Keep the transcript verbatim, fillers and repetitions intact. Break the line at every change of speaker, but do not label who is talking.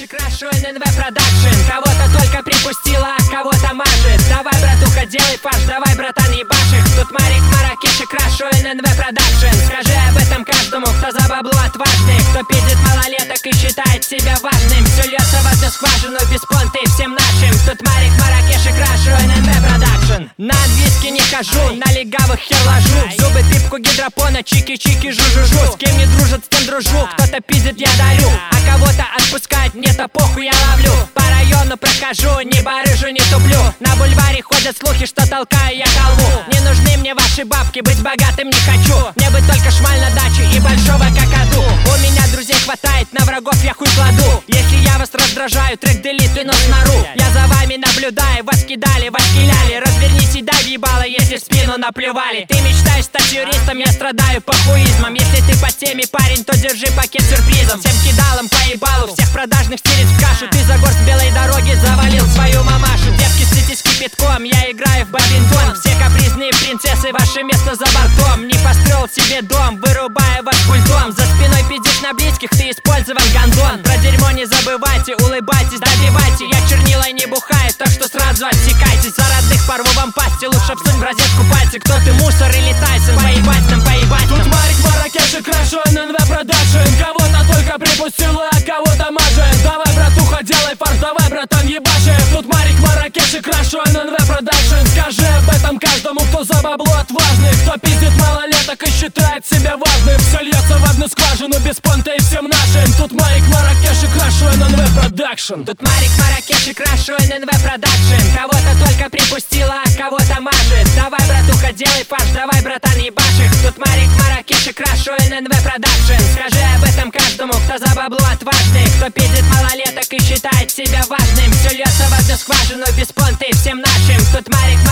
Маракеш и Крашу, эн эн вэ Продакшн. Кого-то только припустила, а кого-то мажет. Давай, братуха, делай фарш, давай, братан, ебашь их. Тут Марик, Маракеш и Крашу, эн эн вэ Продакшн. Скажи об этом каждому, кто за бабло отважный, кто пиздит малолеток и считает себя важным. Все льется в одну скважину, без понты всем нашим. Тут Марик, Маракеш и Крашу, эн эн вэ Продакшн. На английский не хожу, на легавых хер ложу. В зубы пипку гидропона, чики-чики, жу-жу-жу. С кем не дружат, с тем дружу, кто-то пиздит, я дарю, а кого-то отпускать мне-то похуй, я ловлю. По району прохожу, не барыжу, не туплю. На бульваре ходят слухи, что толкаю я халву. Не нужны мне ваши бабки, быть богатым не хочу. Мне бы только шмаль на даче и большого какаду. У меня друзей хватает, на врагов я хуй кладу. Если я вас раздражаю, трек делит и нос нору. Я за вами наблюдаю, вас кидали, вас киляли. Развернись и дай въебало, если в спину наплевали. Ты мечтаешь стать юристом, я страдаю похуизмом. Если ты по теме парень, то держи пакет сюрпризом. Всем кидалам поебалу, всех продажных стелить в кашу. Ты за горсть белой дороги завалил свою мамашу. Девки, слитесь кипятком, я играю в бадминтон. Все капризные принцессы, ваше место за бортом. Не построил себе дом, вырубая вас пультом. За спиной пиздишь на близких, ты использован гондон. Про дерьмо не забывайте, улыбайтесь, добивайте. Я чернилой не бухаю, так что сразу отсекайтесь. За родных порву вам пасти, лучше всунь в розетку пальцы. Кто ты, мусор или Тайсон, поебать нам, поебать нам.
Тут Марик, Маракеш и Крашу, эн эн вэ Продакшн. Кого-то только припустила, а кого-то мажет. Давай, братуха, делай фарш, давай, братан, ебаши. Тут Марик, Маракеш и Крашу, эн эн вэ Продакшн. Скажи об этом каждому, кто за бабло отважный, кто пиздит малолеток и считает себя важным. Все льется в одну скважину, без понта и всем нашим. Тут Марик, Маракеш и Крашу, эн эн вэ Продакшн.
Тут Марик, Маракеш и Крашу, эн эн вэ Продакшн. Кого-то только припустила, а кого-то мажет. Давай, братуха, делай фарш, давай, братан, ебашь их. Тут Марик, Маракеш и Крашу, эн эн вэ Продакшн. Скажи об этом каждому, кто за бабло отважный, кто пиздит малолеток и считает себя важным. Все льется в одну скважину, без понты всем нашим. Тут Марик,